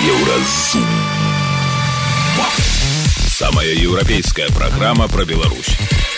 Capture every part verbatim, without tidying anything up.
Еўразум. Самая еўрапейская праграма пра Беларусь.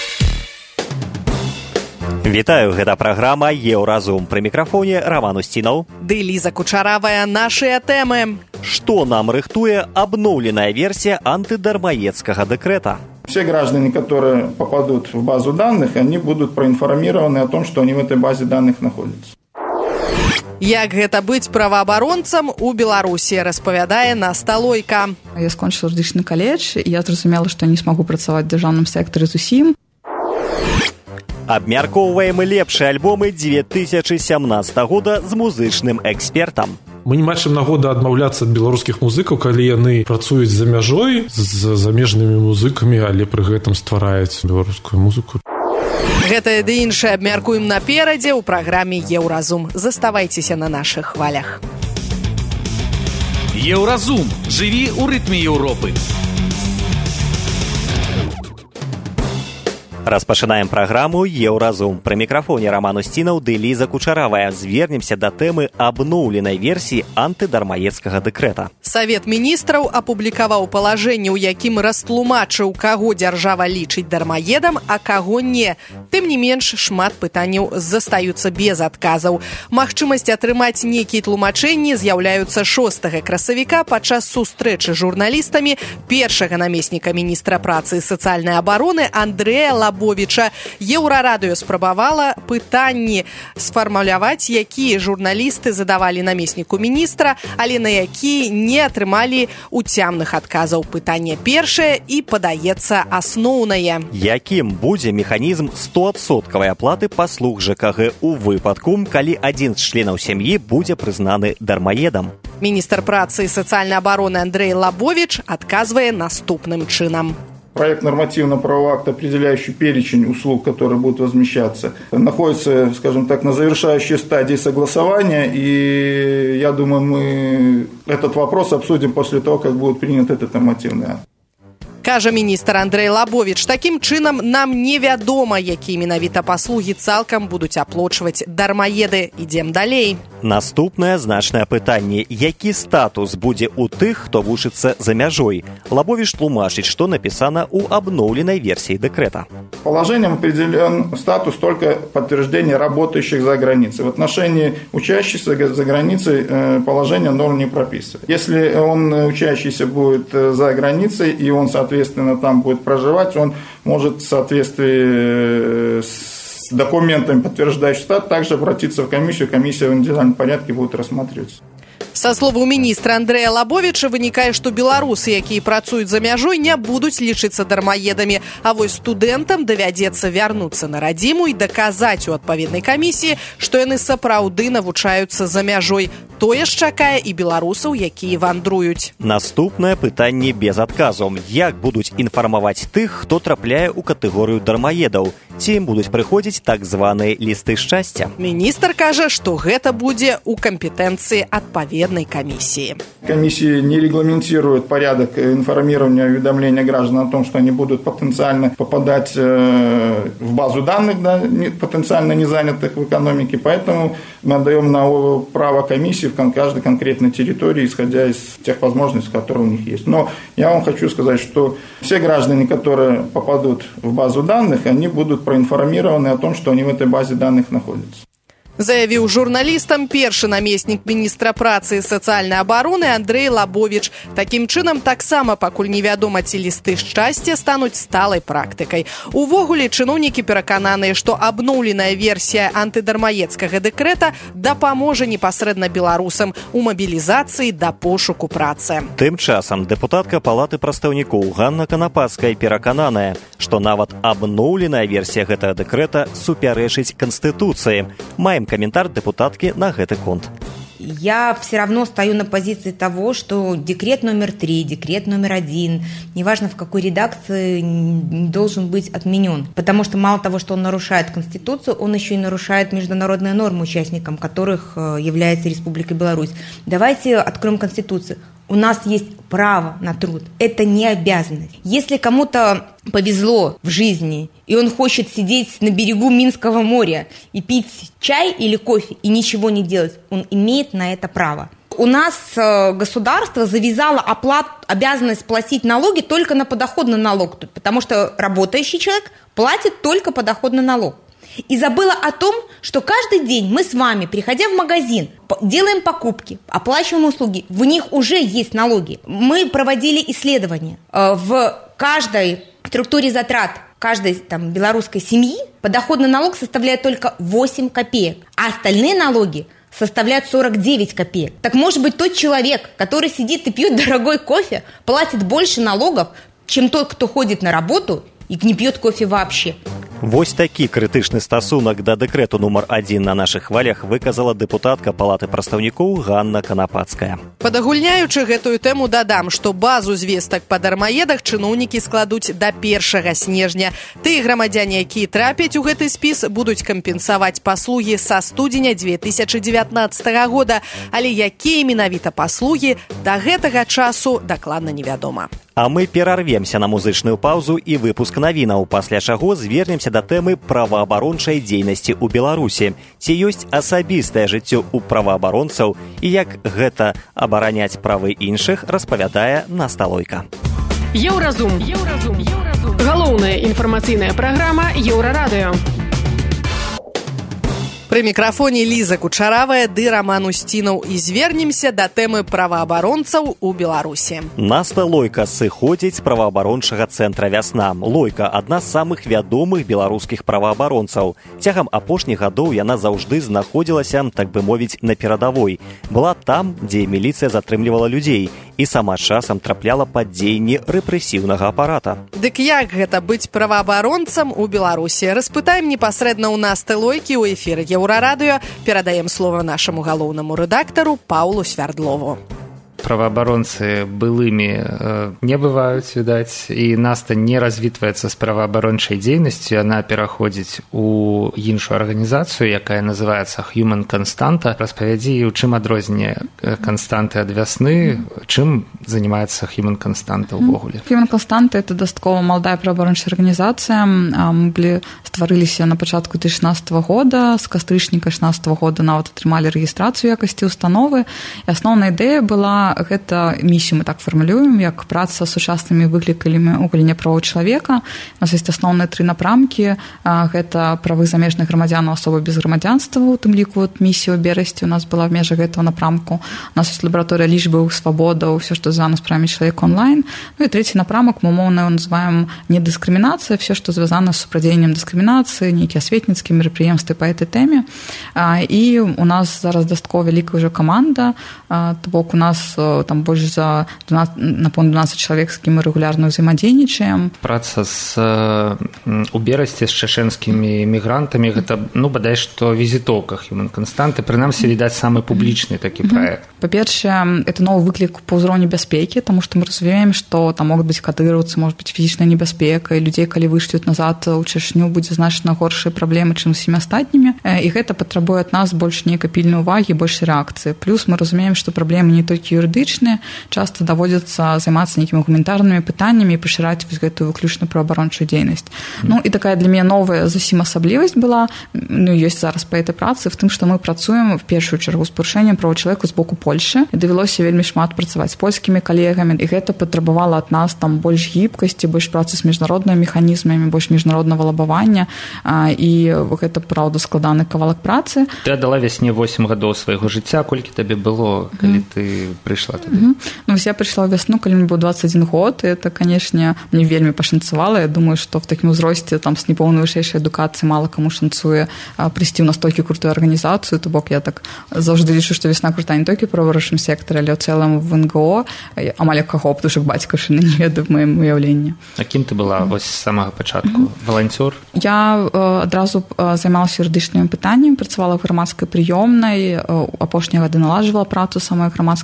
Вітаю, гэта праграма «Еўразум». Пры мікрафоне Роман Устинов. Ды Лиза Кучаравая. Нашыя тэмы. Што нам рыхтуе абноўленая версія антыдармаедскага дэкрэта? Все граждане, которые попадут в базу данных, они будут проинформированы о том, что они в этой базе данных находятся. Як гэта быць праваабаронцам у Беларусі, распавядае Наста Лойка. Я скончыла юрыдычны каледж, і я зразумела, што не смогу працаваць в дзяржаўным сектары зусім. Абмяркоўваем лепшыя альбомы две тысячи сямнадцатага года з музычным экспертам. Мы не маем нагоды адмаўляцца ад беларускіх музыкаў, калі яны працуюць за мяжой з замежнымі музыкамі, але пры гэтым ствараюць беларускую музыку. Гэтае ды іншае абмяркуем наперадзе ў праграме «Еўразум». Заставайцеся на нашых хвалях. Еўразум. Жыві ў рытме Еўропы. Распачынаем праграму «Еўразум». Пры мікрафоне Роман Устинов ды Лиза Кучаравая. Звернемся да тэмы абноўленай версіі антыдармаедскага дэкрэта. Савет міністраў апублікаваў палажэнне, у якім растлумачыў, каго дзяржава лічыць дармаедам, а каго не. Тым не менш, шмат пытанняў застаюцца без адказаў. Магчымасць атрымаць нейкія тлумачэнні з'яўляюцца шостага красавіка падчас сустрэчы з журналістамі першага намесніка міністра працы і сацыяльнай абароны Андрэя Лабовіча. Еўрарадыё спрабавала пытанні сфармуляваць, якія журналісты задавалі намесніку міністра, але на якія не атрымалі уцямных адказаў. Пытанне першае і, падаецца, асноўнае. Якім будзе механізм стоадсоткавай аплаты паслуг ЖКГ у выпадку, калі адзін з членаў сям'і будзе прызнаны дармаедам? Міністр працы і сацыяльнай абароны Андрей Лабович адказвае наступным чынам. Проект нормативно-правового акта, определяющий перечень услуг, которые будут возмещаться, находится, скажем так, на завершающей стадии согласования, и я думаю, мы этот вопрос обсудим после того, как будет принят этот нормативный акт. Кажа міністр Андрей Лабович, такім чынам нам невядома, якія менавіта паслугі цалкам будуць аплочваць дармаеды. Ідзем далей. Наступнае значнае пытанне. Які статус будзе ў тых, хто вучыцца за мяжой? Лабович тлумачыць, што напісана ў абноўленай версіі дэкрэта. Положением определен статус только подтверждения работающих за границей. В отношении учащихся за границей положение норм не прописывает. Если он, учащийся, будет за границей, и он, соответственно, там будет проживать, он может в соответствии с документами, подтверждающими статус, также обратиться в комиссию. Комиссия в индивидуальном порядке будет рассматриваться. Са словаў міністра Андрэя Лабовіча вынікае, што беларусы, якія працуюць за мяжой, не будуць лічыцца дармаедамі, а вось студэнтам давядзецца вярнуцца на радзіму і даказаць у адпаведнай камісіі, што яны сапраўды навучаюцца за мяжой. Тое ж чакае і беларусаў, якія вандруюць. Наступнае пытанне без адказу. Як будуць інфармаваць тых, хто трапляе ў катэгорыю дармаедаў? Ці ім будуць прыходзіць так званыя лісты шчасця? Міністр кажа, што гэта будзе ў кампетэнцыі адпаведнай комиссии. Комиссия не регламентирует порядок информирования и уведомления граждан о том, что они будут потенциально попадать в базу данных, да, потенциально не занятых в экономике, поэтому мы отдаем на право комиссии в каждой конкретной территории, исходя из тех возможностей, которые у них есть. Но я вам хочу сказать, что все граждане, которые попадут в базу данных, они будут проинформированы о том, что они в этой базе данных находятся. Заявіў журналістам першы намеснік міністра працы і сацыяльнай абароны Андрей Лабович. Такім чынам, таксама пакуль невядома, ці лісты шчасця стануць сталай практыкай. Увогуле, чыноўнікі перакананыя, што абноўленая версія антыдармаедскага дэкрэта дапаможа непасрэдна беларусам у мабілізацыі да пошуку працы. Тым часам дэпутатка Палаты прадстаўнікоў Ганна Канапацкая перакананая, што нават абноўленая версія гэтага дэкрэта супярэчыць Канстытуцыі. Маем комментарий депутатки на этот конт. Я все равно стою на позиции того, что декрет номер три, декрет номер один, неважно в какой редакции, не должен быть отменен. Потому что мало того, что он нарушает Конституцию, он еще и нарушает международные нормы, участником которых является Республика Беларусь. Давайте откроем Конституцию. У нас есть право на труд. Это не обязанность. Если кому-то повезло в жизни, и он хочет сидеть на берегу Минского моря и пить чай или кофе, и ничего не делать, он имеет на это право. У нас государство завязало оплату, обязанность платить налоги только на подоходный налог, потому что работающий человек платит только подоходный налог. И забыла о том, что каждый день мы с вами, приходя в магазин, делаем покупки, оплачиваем услуги, в них уже есть налоги. Мы проводили исследования. В каждой структуре затрат каждой там, белорусской семьи подоходный налог составляет только восемь копеек, а остальные налоги составляют сорок девять копеек. Так может быть, тот человек, который сидит и пьет дорогой кофе, платит больше налогов, чем тот, кто ходит на работу и не пьет кофе вообще. Вось такі крытычны стасунак да дэкрэту нумар адзін на нашых хвалях выказала дэпутатка Палаты прадстаўнікоў Ганна Канапацкая. Падагульняючы гэтую тэму дадам, што базу звестак па дармаедах чыноўнікі складуць да першага снежня. Тыя грамадзяне, якія трапяць у гэты спіс, будуць кампенсаваць паслугі са студзеня дзве тысячы дзевятнаццатага года, але якія менавіта паслугі да гэтага часу дакладна невядома. А мы перарвемся на музычную паўзу і выпуск навінаў, пасля чаго звернемся да тэмы праваабарончай дзейнасці ў Беларусі. Ці ёсць асабістае жыццё ў праваабаронцаў і як гэта абараняць правы іншых, распавядае Насталойка. Еўразум. Еўразум. Еўразум. Галоўная інфармацыйная праграма Еўрарадыё. Пры мікрафоне Ліза Кучаравая ды Раман Усцінаў і звернемся да тэмы праваабаронцаў у Беларусі. Наста Лойка сыходзіць з праваабарончага цэнтра «Вясна». Лойка – адна з самых вядомых беларускіх праваабаронцаў. Цягам апошніх гадоў яна заўжды знаходзілася, так бы мовіць, на перадавой. Была там, дзе міліцыя затрымлівала людзей і сама часам трапляла пад дзеянні рэпрэсіўнага апарата. Дык як гэта быць праваабаронцам у Беларусі? Распытаем непасрэдна ў Насты Лойкі ў эфіры Еўрарадыё. Перадаем слова нашаму галоўнаму рэдактару Паўлу Свярдлову. Праваабаронцы былымі э, не бываюць, відаць, і Наста не развітваецца з праваабарончай дзейнасцю, яна пераходзіць у іншую арганізацыю, якая называецца Human Constanta. Распавядзі, у чым адрозненне Константы ад Вясны, чым занимается Human Constanta ўвогуле? Human Constanta – это дастаткова маладая праваабарончая арганізацыя. Мы былі стварыліся на пачатку две тысячи шестнадцатого года, з кастрычніка две тысячи шестнадцатого года нават атрымалі рэгістрацыю якасці установы. І асноўная ідэя была гэта місію мы так фармулюем, як праца з сучаснымі выклікамі ў галіне правоў чалавека. У нас ёсць асноўныя тры напрамкі. Гэта правы замежных грамадзянаў, асобы без грамадзянства, у тым ліку вот місія ў Берасці у нас была в межах гэтага напрамку. У нас ёсць лабараторыя лічбаў, свабодаў, все, што звязана з правамі чалавека онлайн. Ну і трэці напрамак мы умоўна называем недыскрымінацыя, все, што звязана з супрадзеяннем дыскрымінацыі, нейкія асветніцкія мерапрыемствы па гэтай тэме. І у нас зараз дастаткова вялікая ўжо каманда, то бок у нас там больш за дванаццаць, напэўна, дванаццаць чалавек, з кім мы рэгулярна ўзаемадзейнічаем. Праца з у Берасці з чачэнскімі мігрантамі гэта, ну, бадай што візітоўка Human Constanta, прынамсі, відаць, самы публічны такі праект. Па-першае, это новы выклік па ўзроўню бяспекі, таму што мы разумеем, што там могуць быць кадыраўцы, можа быць фізічная небяспека, і людзей, калі вышлюць назад у Чачню, будзе значна горшыя праблемы, чым з усімі астатнімі. І гэта патрабуе ад нас больш нейкай пільнай увагі, больш рэакцыі. Плюс мы разумеем, што праблемы не толькі юрыдычныя, часта даводзіцца займацца нейкімі гуманітарнымі пытаннямі і пашыраць вось гэтую выключна праваабарончую дзейнасць. Mm. Ну і такая для мяне новая зусім асаблівасць была, ну ёсць зараз па гэтай працы, в тым, што мы працуем в першую чаргу з парушэннем правоў чалавека з боку Польшы. І давялося вельмі шмат працаваць з польскімі калегамі, і гэта патрабавала ад нас там больш гібкасці, больш працы з міжнароднымі механізмамі, больш міжнароднага лабавання, і гэта правда складаны кавалак працы. Ты аддала Вясне восемь гадоў свайго жыцця, колькі табе было, калі mm. ты прыйшла туды? Mm-hmm. Ну, я пришла в Весну, когда мне был двадцать один год, и это, конечно, мне вельми пошанцевало. Я думаю, что в таком возрасте, там, с неполной высшей эдукацией мало кому шанцуе а, прийти в настолько крутую организацию. То бок я так завжди лічу, что Весна крута не только в правоабарончым секторе, але в целом в эн гэ о, амаль як каго, потому что бацькаўшчыны не ведаю в моем уявлении. А кім ты была вось з самага пачатку? Mm-hmm. Волонтер? Я э, адразу э, займалася юрыдычнымі пытаннямі, працавала в грамадскай прыёмнай, э, апошнія гады наладжвала працу самой грамадскай прыёмнай.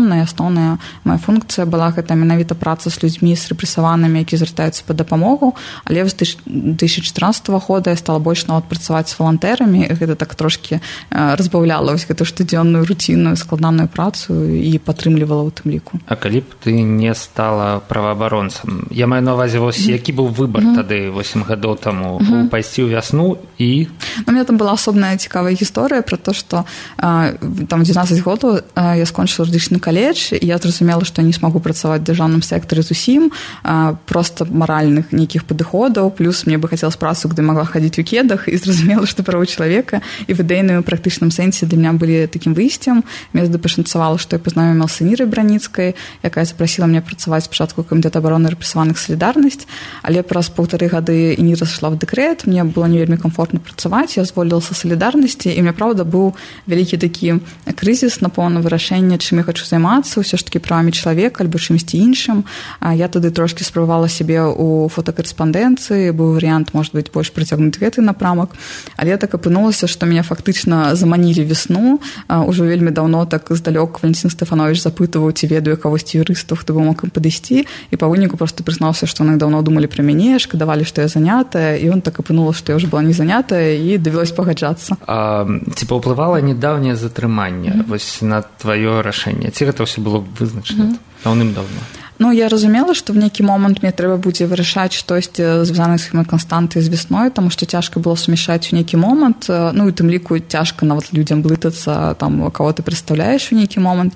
аўтаномная, асноўная моя функцыя была гэта менавіта праца з людзьмі з рэпрэсаванымі, які звяртаюцца па дапамогу, але з две тысячи чатырнаццатага года я стала больш нават працаваць з валантэрамі, гэта так трошкі разбаўляла вось гэту штодзённую руцінную складаную працу і падтрымлівала ў тым ліку. А калі б ты не стала праваабаронцам, я маю на ўвазе вось які быў выбар mm-hmm. тады восемь гадоў таму mm-hmm. пайсці ў вясну і у меня там была асобная цікавая гісторыя про то, што а, там двенадцать гадоў а, я скончыла юрыдычны каледж, і я зразумела, што не смогу працаваць у дзяржаўным сектары зусім, а, просто маральных нейкіх падыходаў, плюс мне бы хацелася працу, где могла хадзіць у кедах, і зразумела, што правы чалавека і в ідэйным практычным сэнсе для меня былі такім выйсцем. Мне пашанцавала, што я пазнаёміла з Энірай Браніцкай, якая запрасіла мне працаваць спачатку камітэта абароны рэпрэсаваных «Салідарнасць», але праз паўтары гады Эніра сышла в дэкрэт, мне было не вельмі комфортна працаваць, я зволілася «Салідарнасці», і мне, правда, быў вялікі такі крызіс на поўна вырашэння, чым я хочу займацца, ўсё ж такі правамі чалавека альбо чымсьці іншым. Я тады трошкі спрабавала сябе ў фотакарэспандэнцыі, быў варыянт, может быть, больш прыцягнуць гэты напрамак, але так апынулася, што мяне фактычна заманілі весну. Ужо вельмі даўно так здалёк Валентин Стефанович запытываў, ці ведаю кагосьці юрыстаў, хто бы мог ім падысці, і па выніку просто прызнаўся, што яны даўно думалі пра мяне, шкадавалі, што я занятая, і он так апынула, што я ўжо была не занятая, і давялось пагаджацца. А ці паўплывала нядаўняе затрыманне mm-hmm. вось на тваё рашэнне? Ці гэта ўсё было вызначана mm-hmm. даўным-даўно? Ну, я разумела, што в нейкі момант мне трэба будзе вырашаць штосьці звязанае з канстантай з весной, таму што цяжка было сумяшаць у нейкі момант, ну, і тым ліку цяжка нават людзям блытацца, там, каго ты прадстаўляеш у нейкі момант.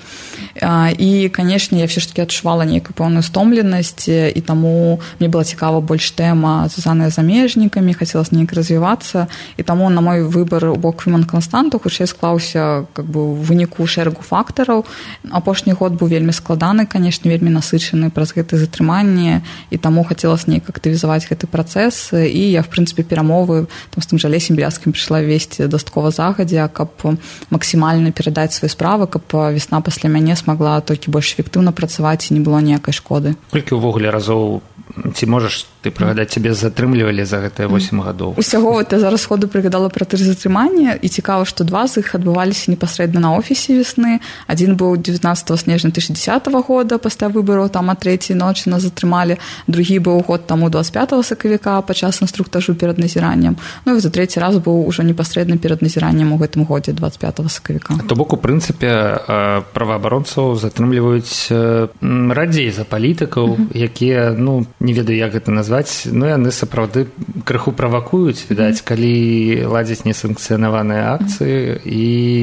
І, канешне, я ўсё ж такі адчувала нейкую пэўную стомленасць, і таму мне была цікава больш тэма звязаная з замежнікамі, хацелася неяк развівацца, і таму на мой выбар у бок Віман-Канстанту хутчэй склаўся как бы ў выніку шэрагу фактараў. Апошні год быў вельмі складаны, канешне, вельмі насычаны праз гэтае затрыманне, і таму хацелася неяк актывізаваць гэты працэс, і я, в прынцыпе, перамовы там, з тым жа Алесем Бяляцкім прыйшла весці дастаткова загадзя, каб максімальна перадаць свае справы, каб весна пасля мяне смагла толькі больш эфектыўна працаваць і не было ніякай шкоды. Колькі ўвогуле разоў ці можаш ты прыгадаць, цябе затрымлівалі за гэтыя восемь гадоў? Усяго я зараз ходу прыгадала пра тры затрымання, і цікава, што два з іх адбываліся непасрэдна на офісе весны. Адзін быў дзевятнадцатого снежня две тысячи десятого года пасля выбараў, там а трэцяй ночы нас затрымалі. Другі быў год таму двадцать пятого сакавіка падчас інструктажу перад назіраннем. Ну і за трэці раз быў ужо непасрэдна перад назіраннем у гэтым годзе двадцать пятого сакавіка. То бок, у прынцыпе, праваабаронцаў затрымліваюць радзей за палітыкаў, mm-hmm. якія, ну, не ведаю, як гэта назваць, ну, яны сапраўды крыху правакуюць, відаць, mm-hmm. калі ладзяць несанкцыянаваныя акцыі, і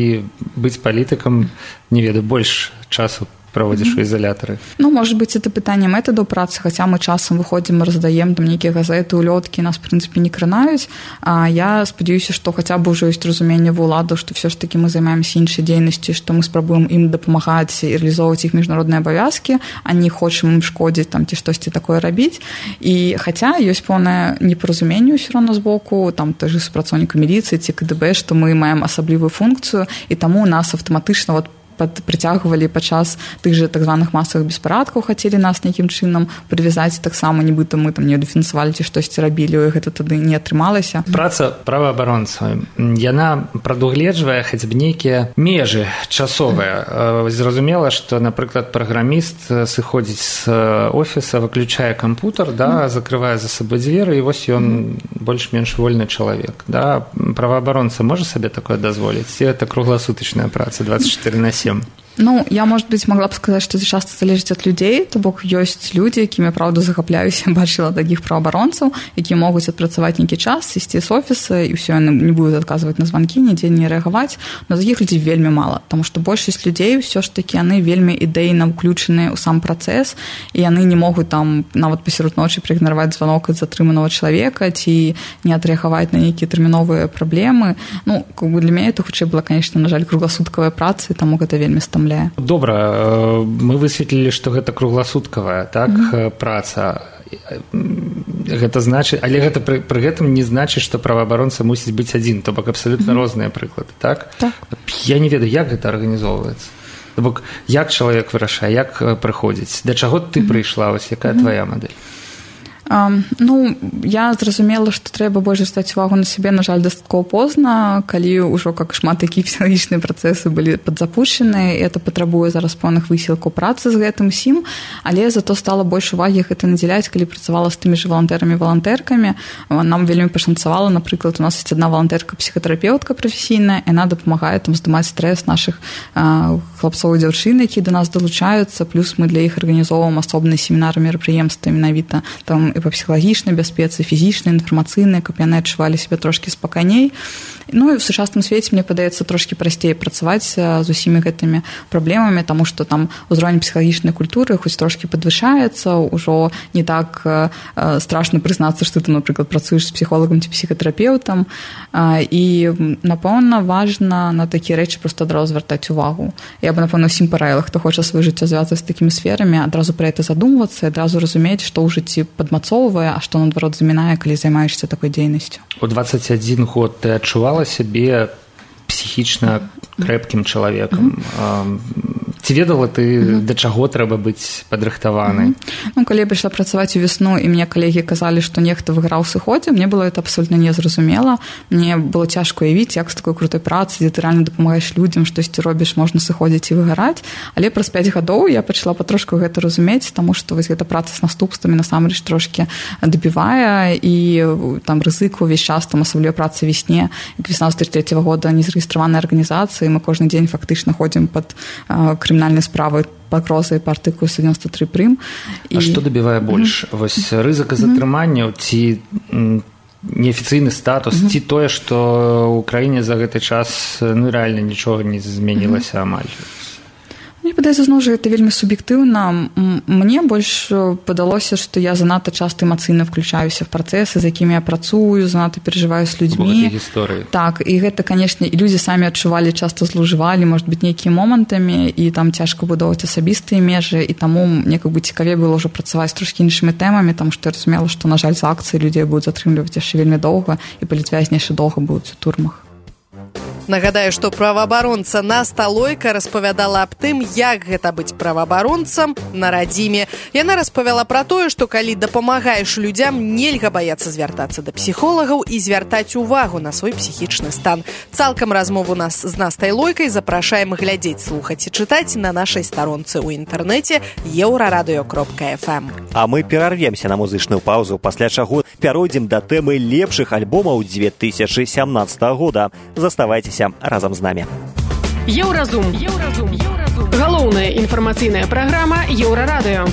быць палітыкам, не ведаю, больш часу праводзіш у ізалятары? Ну, может быть, это пытанне метаду працы, хаця мы часам выходзім, раздаем там нейкія газеты, улёткі, нас, в прынцыпе, не кранаюць. А я спадзяюся, што хаця б ужо ёсць разуменне ва ўладаў, што все ж таки мы займаемся іншай дзейнасцю, што мы спрабуем ім дапамагаць і рэалізоўваць іх міжнародныя абавязкі, а не хочам ім шкодзіць там ці штосьці такое рабіць. І хаця ёсць пэўнае непаразуменне ўсё роўна з боку там той же супрацоўніка міліцыі ці ка дэ бэ, што мы маем асаблівую функцыю, і таму нас аўтаматычна вот прыцягвалі падчас тых же так званых масавых беспарадкаў, хацелі нас нейкім чынам прывязаць, таксама нібыта мы там не дефінансавалі ці штосьці рабілі, гэта тады не атрымалася. Праца праваабаронца, яна прадугледжвае хаця б нейкія межы часовыя. Зразумела, што, напрыклад, праграміст сыходзіць з офіса, выключае кампутар, да, закрывае за сабой дзверы, і вось ён больш-менш вольны чалавек. Да. Праваабаронца можа сабе такое дазволіць? Ці гэта кругласутачная праца двадцать четыре на семь? Ну, я, может быть, могла бы сказать, что это часто залежит от людей, то бок ёсць люди, якімі, правда, захапляюся, бачыла таких праваабаронцаў, якія могуць адпрацаваць нейкі час, сесці з офіса, і ўсё, яны не будуць адказваць на званкі, нідзе не рэагаваць, но таких людзей вельмі мала, потому что большасць людзей ўсё ж такі яны вельмі ідэйна ўключаныя ў сам працэс, і яны не могуць там нават пасярод ночы праігнараваць званок ад затрыманага чалавека ці не адрэагаваць на нейкія тэрміновыя праблемы. Ну, как бы для мяне это хутчэй была, конечно, на жаль, кругласуткавая праца, і таму гэта вельмі стамляе. Добра, мы высветлілі, што гэта кругласуткавая, так, mm-hmm. праца. Гэта значыць, але гэта пры, пры гэтым не значыць, што праваабаронца мусіць быць адзін, то бок абсалютна mm-hmm. розныя прыклады, так? Так. Я не ведаю, як гэта арганізоўваецца. То бок, як чалавек вырашае, як прыходзіць, да чаго ты mm-hmm. прыйшла, вось якая mm-hmm. твая мадэль? Ну, я зразумела, што трэба больш звяртаць увагу на сябе, на жаль, дастаткова позна, калі ўжо как шмат якія псіхалагічныя працэсы былі падзапушчаны, і это патрабуе зараз пэўных высілкаў працы з гэтым усім, але зато стала больш увагі гэта надзяляць, калі працавала з тымі ж валантэрамі валантэркамі. Нам вельмі пашанцавала, напрыклад, у нас ёсць адна валантэрка псіхатэрапеўтка прафесійная, яна дапамагае там здымаць стрэс нашых хлапцоў і дзяўчын, якія да нас далучаюцца, плюс мы для іх арганізоўваем асобныя семінары, мерапрыемствы менавіта там і па псіхалагічнай бяспецы, фізічнай, інфармацыйнай, каб яны адчувалі сябе трошкі спакайней. Ну і ў сучасным свеце, мне падаецца, трошкі прасцей працаваць з усімі гэтымі праблемамі, таму што там узровень псіхалагічнай культуры хоць трошкі падвышаецца, ўжо не так страшна прызнацца, што ты, напрыклад, працуеш з псіхолагам ці псіхатэрапеўтам, і, напэўна, важна на такія рэчы проста адразу звяртаць увагу. Я бы, напэўна, усім параіла, хто хоча сваё жыццё звязваць з такімі сферамі, адразу пра гэта задумвацца, адразу разумець, што ў жыцці падмацоўвае, а што, наадварот, замінае, калі займаешся такой дзейнасцю. У двадцать один год ты адчувала сябе псіхічна крэпкім чалавекам. Mm-hmm. Ці ведала ты, mm-hmm. да чаго трэба быць падрыхтаванай? Mm-hmm. Ну, калі я прыйшла працаваць у весну, і мне калегі казалі, што нехта выграў сыходзе, мне было это абсолютна незразумела. Мне было цяжка уявіць, як з такой крутой працы, дзе ты рэальна дапамагаеш людзям, штосьці робіш, можна сыходзіць і выгараць. Але праз пяць гадоў я пачала патрошку гэта разумець, таму што вось гэта праца з наступствамі насамрэч трошкі дабівае, і там рызык увесь час, там асабліва праца весне, як весна две тысячи третьего года не зарэгістраванай арганізацыі, мы кожны дзень фактычна ходзім пад крымінальнай справай пагрозы па артыкулу сто девяносто три прым. А што дабівае больш? Mm-hmm. Вось рызыка затрымання ці неафіцыйны статус, mm-hmm. ці тое, што ў краіне за гэты час ну рэальна нічога не змянілася mm-hmm. амаль? Мне падаецца, зноў жа, гэта вельмі суб'ектыўна. Мне больш падалося, што я занадта часта эмацыйна включаюся в працэсы, з якімі я працую, занадта перажываю з людзьмі. Так, і гэта, канешне, і людзі самі адчувалі, часта злоўжывалі, можа быць, нейкія момантамі, і там цяжка будоўваць асабістыя межы, і таму мне как бы цікавей было ўжо працаваць трошкі іншымі тэмамі, таму што я разумела, што, на жаль, за акцыі людзей будуць затрымліваць яшчэ вельмі доўга, і палітвязні яшчэ доўга будуць у турмах. Нагадаю, што праваабаронца Наста Лойка распавядала аб тым, як гэта быць праваабаронцам на радзіме. Яна распавяла пра тое, што калі дапамагаеш людзям, нельга баяцца звяртацца да псіхолагаў і звяртаць увагу на свой псіхічны стан. Цалкам размову нас з Настай Лойкай запрашаем глядзець, слухаць і чытаць на нашай старонцы ў інтэрнэце еўрарадыё кропка эф эм. А мы перарвемся на музычную паўзу, пасля чаго пяройдзем да тэмы лепшых альбомаў две тысячи семнадцатого года. Заставайтесь разам з намі. Еўразум. Еўразум. Еўразум. Галоўная інфармацыйная праграма Еўрарадыё.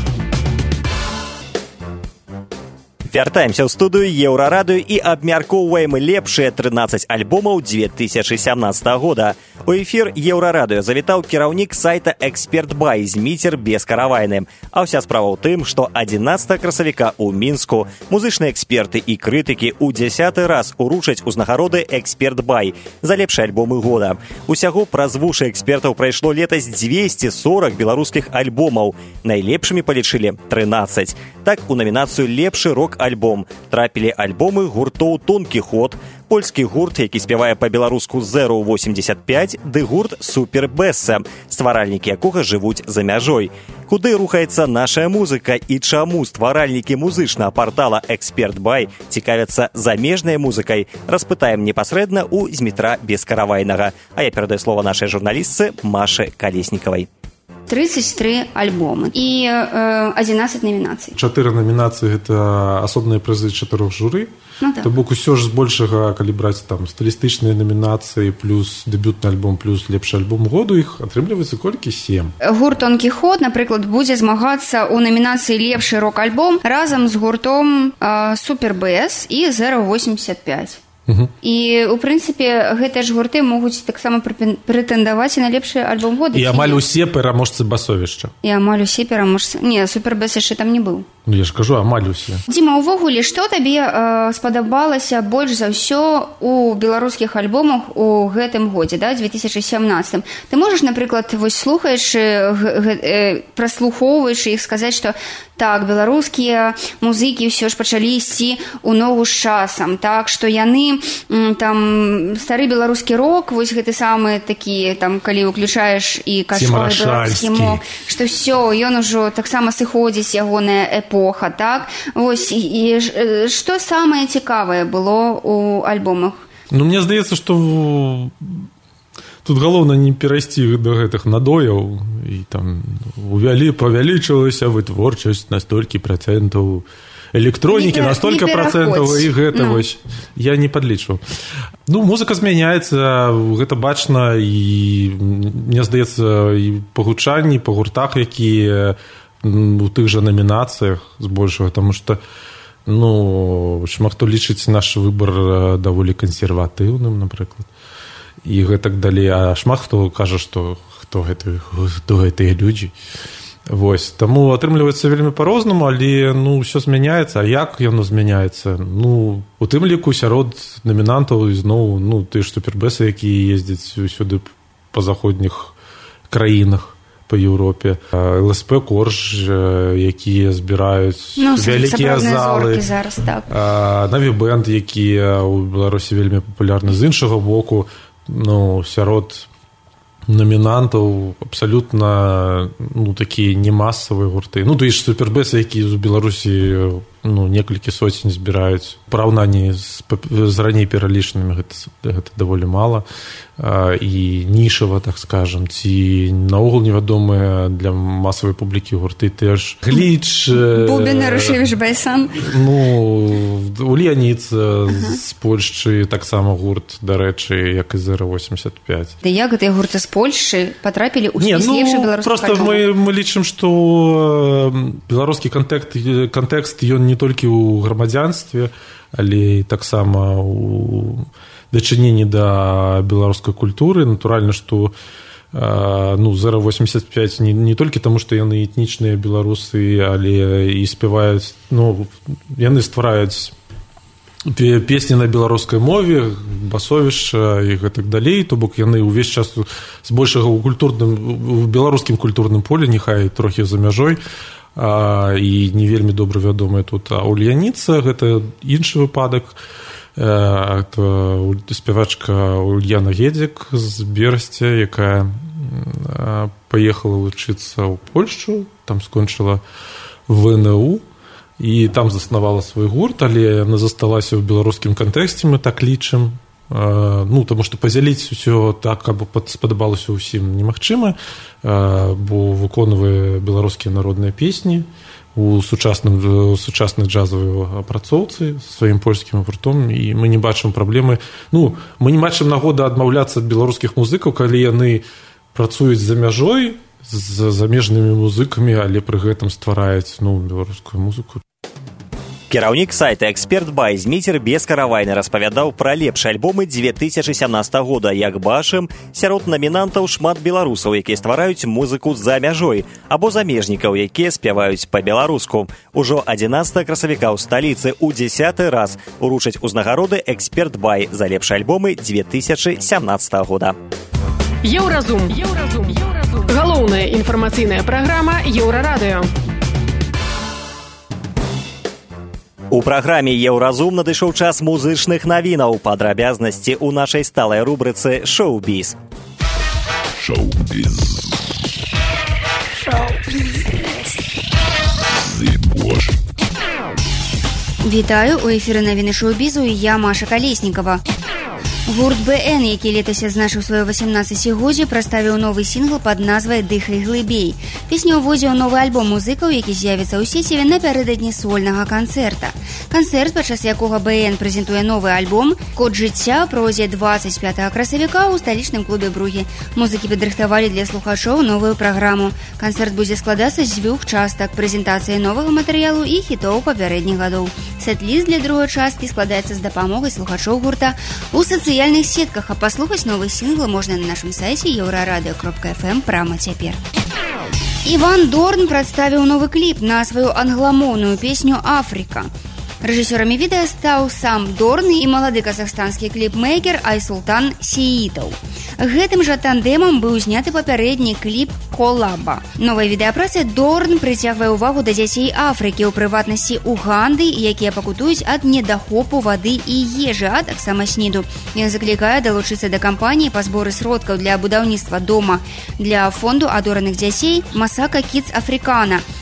Вяртаемся ў студыю Еўрарадыё і абмяркоўваем лепшыя трынаццаць альбомаў две тысячи семнадцатого года. У эфір Еўрарадыё завітаў кіраўнік сайта «Эксперт Бай» Зміцер Бескаравайны. А ўся справа ў тым, што адзінаццатага красавіка ў Мінску музычныя эксперты і крытыкі ў дзясяты раз уручаць узнагароды «Эксперт Бай» за лепшыя альбомы года. Усяго праз вушы экспертаў прайшло летась дзвесце сорок беларускіх альбомаў. Найлепшымі палічылі трынаццаць. Так, у намінацыю «Лепшы рок-альбом» трапілі альбомы гуртоў «Тонкі ход», польскі гурт, які спявае па-беларуску «Зеро восемьдесят пять», ды гурт «Супер Бесса», стваральнікі якога жывуць за мяжой. Куды рухаецца наша музыка і чаму стваральнікі музычнага партала «Эксперт Бай» цікавяцца замежнай музыкай, распытаем непасрэдна ў Змітра Бескаравайнага. А я перадаю слова нашай журналістцы Маше Калеснікавай. тридцать три альбомы і э, одиннадцать номінацый. Чатыры номінацыі гэта асобныя прызы чатырох журы. Ну, так. То бок усё ж збольшага, калі браць там стылістычныя номінацыі плюс дэбютны альбом плюс лепшы альбом году, іх атрымліваецца колькі сем. Гурт «Тонкі ход», напрыклад, будзе змагацца ў намінацыі лепшы рок-альбом разам з гуртом э, «Супер Бэс» і «Зеро восемьдесят пять». Uh-huh. І, у прынцыпе, гэтыя ж гурты могуць таксама прэтэндаваць і на лепшы альбом года. І амаль усе пераможцы басовішча. І амаль усе пераможцы. Не, Супер Бэс яшчэ там не быў. Ну, я ж кажу, амаль усе. Дзіма, увогуле, што табе э, спадабалася больш за ўсё у беларускіх альбомах у гэтым годзе, да, две тысячи семнадцатым? Ты можаш, напрыклад, вось слухаеш, э, э, праслухоўваеш іх, сказаць, што так, беларускія музыкі ўсё ж пачалі ісці ў ногу з часам, так, што яны, там, стары беларускі рок, вось гэты самы такі, там, калі ўключаеш і кашовы беларускі мов, што ўсё, ён ужо таксама сыходзіць, ягоная эпоха, так? Вось, і што самае цікавае было ў альбомах? Ну, мне здаецца, што тут галоўна не перайсці да гэтых надояў і там увялі, павялічылася вытворчасць на столькі працэнтаў электронікі, на столькі працэнтаў і гэта ну. Вось я не падлічваў. Ну, музыка змяняецца, гэта бачна і мне здаецца і па гучанні, па гуртах, якія у тых жа намінацыях збольшага, таму што ну, шмат хто лічыць наш выбар даволі кансерватыўным, напрыклад. І гэтак далей, а шмат хто кажа, што хто, гэты, хто гэтыя людзі. Вось, таму атрымліваецца вельмі па-рознаму, але ну, ўсё змяняецца, а як яно змяняецца? Ну, у тым ліку сярод намінантаў ізноў, ну, тыя ж супербэсы, якія ездзяць усюды па заходніх краінах, па Еўропе, эл эс пэ Корж, якія збіраюць ну, вялікія залы, зараз, так. Наві-бэнд, якія ў Беларусі вельмі папулярны. З іншага боку, ну, сярод намінантаў абсалютна ну, такія немасавыя гурты. Ну, то і ж супербэсы, якія ў Беларусі ну, некалькі соцень збіраюць. У параўнанні з, з раней пералічанымі гэта, гэта даволі мала. А, і нішава, так скажам, ці наогул невядомыя для масавай публікі гурты теж. Гліч... Бубен Рушевіч Байсан. Ну, Ульяніц ага. з Польшчы, таксама гурт, дарэчы, як і зэра восемьдесят пять. Да як гэтыя гурты з Польшчы патрапілі ў спіс ну, лепшых беларускіх просто альбомаў? мы, мы лічым, што беларускі кантэкст, кантэкст ён не толькі ў грамадзянстве, але таксама у дачыненні да беларускай культуры. Натуральна, што ну, зэра восемьдесят пять не, не толькі таму, што яны этнічныя беларусы, але і спяваюць, ну, яны ствараюць песні на беларускай мове, басовішча і гэтак далей, то бок яны ўвесь час збольшага ў культурным, у беларускім культурным полі, няхай трохі за мяжой, а, і не вельмі добра вядомая тут. А Ульяніца гэта іншы выпадак. Это спявачка Ульяна Гедзік з Берасця, якая паехала вучыцца ў Польшчу, там скончыла вэ эн у і там заснавала свой гурт, але яна засталася ў беларускім кантэксце, мы так лічым. Ну, таму што падзяліць усё так, каб спадабалася ўсім немагчыма, бо выконвае беларускія народныя песні у сучасным, сучасных джазавай апрацоўцы са сваім польскім гуртом, і мы не бачым праблемы. Ну, мы не бачым нагоды адмаўляцца ад беларускіх музыкаў, калі яны працуюць за мяжой з замежнымі музыкамі, але пры гэтым ствараюць ну, беларускую музыку. Кіраўнік сайта «Эксперт Бай» Зміцер Бескаравайны распавядаў пра лепшыя альбомы две тысячи семнадцатого года. Як бачым, сярод намінантаў шмат беларусаў, якія ствараюць музыку за мяжой, або замежнікаў, якія спяваюць па-беларуску. Ужо адзінаццатага красавіка ў сталіцы ў дзесяты раз уручаць узнагароды «Эксперт Бай» за лепшыя альбомы две тысячи семнадцатого года. Еўразум. Еўразум. Еўразум. Галоўная інфармацыйная праграма Еўрарадыё. У праграме «Еўразум» надышоў час музычных навінаў. Падрабязнасці ў нашай сталай рубрыцы «Шоу-біз». Шоу-біз. Шоу-біз. Вітаю, у эфіры навіны шоу-бізу і я, Маша Калеснікава. Гурт бэ эн, які летась адзначыў сваё васемнаццацігоддзе, прадставіў новы сінгл пад назвай «Дыхай глыбей». Песня ўводзіў новы альбом музыкаў, які з'явіцца ў сеціве напярэдадні сольнага канцэрта. Канцэрт, падчас якога бэ эн прэзентуе новы альбом «Код жыцця», пройдзе двадцать пятага красавіка ў сталічным клубе Бругі. Музыкі падрыхтавалі для слухачоў новую праграму. Канцэрт будзе складацца з дзвюх частак: прэзентацыі новага матэрыялу і хітоў папярэдніх гадоў. Сэт-ліст для другой часткі складаецца з дапамогай слухачоў гурта у сацыяльных сетках, а паслухаць новы сінгл можна на нашым сайце еўрарадыё кропка эф эм прама цяпер. Іван Дорн прадставіў новы кліп на сваю англамоўную песню «Африка». Рэжысёрамі відэа стаў сам Дорн і малады казахстанскі кліпмейкер Айсултан Сеітаў. Гэтым жа тандэмам быў зняты папярэдні кліп «Колаба». Новая відэапраца Дорн прыцягвае ўвагу да дзяцей Афрыкі, у прыватнасці Уганды, якія пакутуюць ад недахопу вады і ежы, а таксама сніду. Ён заклікае далучыцца да кампаніі па зборы сродкаў для будаўніцтва дома для фонду адораных дзяцей «Масака Кідс Афрыкана».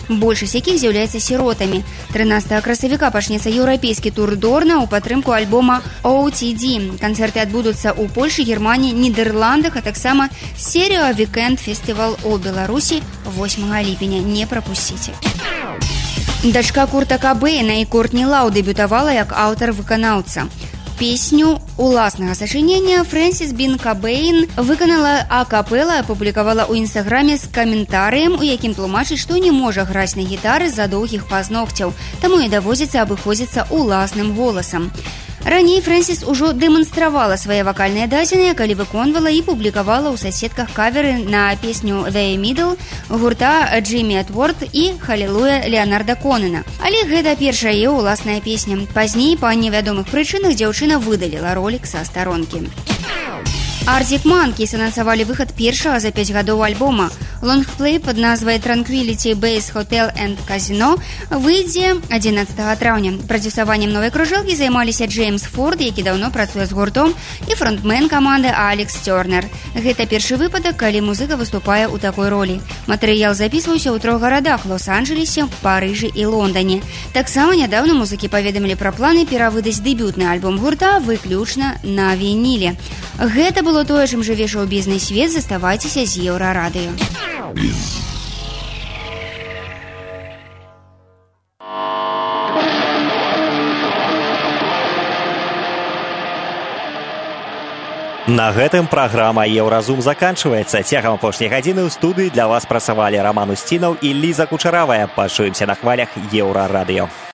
большасць якіх з'яўляецца сіротамі. трынаццатага красавіка пачнецца еўрапейскі тур Дорна ў падтрымку альбома о ти ди. Канцэрты адбудуцца ў Польшы, Германіі, Нідерландах, а таксама серыю Weekend Festival у Беларусі восьмага ліпеня. Не прапусціце. Дачка Курта Кабэйна і Кортні Лаў дэбютавала як аўтар-выканаўца. Песню уласнага сачынення Фрэнсіс Бін Кабэйн выканала акапэла, апублікавала ў інстаграме з каментарыем, у якім тлумачыць, што не можа граць на гітары з-за доўгіх пазногцяў, таму і даводзіцца абыходзіцца уласным голасам. Раней Фрэнсіс ужо дэманстравала свае вакальныя дадзеныя, калі выконвала і публікавала ў сасседках каверы на песню «The Middle» гурта Джиммі Этворд і «Халілуя» Леонарда Конена. Але гэта першая яе ўласная песня. Пазней, па невядомых прычынах, дзяўчына выдаліла ролік са старонкі. Arctic Monkeys анансавалі выхад першага за пяць гадоў альбома. Лонгплей пад назвай Tranquility Base Hotel and Casino выйдзе адзінаццатага траўня. Прадзюсаваннем новай кружэлкі займаліся Джеймс Форд, які даўно працуе з гуртом, і фронтмен каманды Алекс Тернер. Гэта першы выпадак, калі музыка выступае ў такой ролі. Матэрыял запісваўся ў трох гарадах – Лос-Анджелесе, Парыжы і Лондане. Таксама нядаўна музыкі паведамілі пра планы перавыдаць дэбютны альбом гурта выключна на вініле. Гэта было тое, чым жыве шоу-бізнес свет. Заставайцеся з Еўрарадыё. На гэтым праграма «Еўразум» заканчваецца. Цягам апошняй гадзіны ў студыі для вас працавалі Раман Усцінаў і Ліза Кучаравая. Пачуемся на хвалях Еўрарадыё.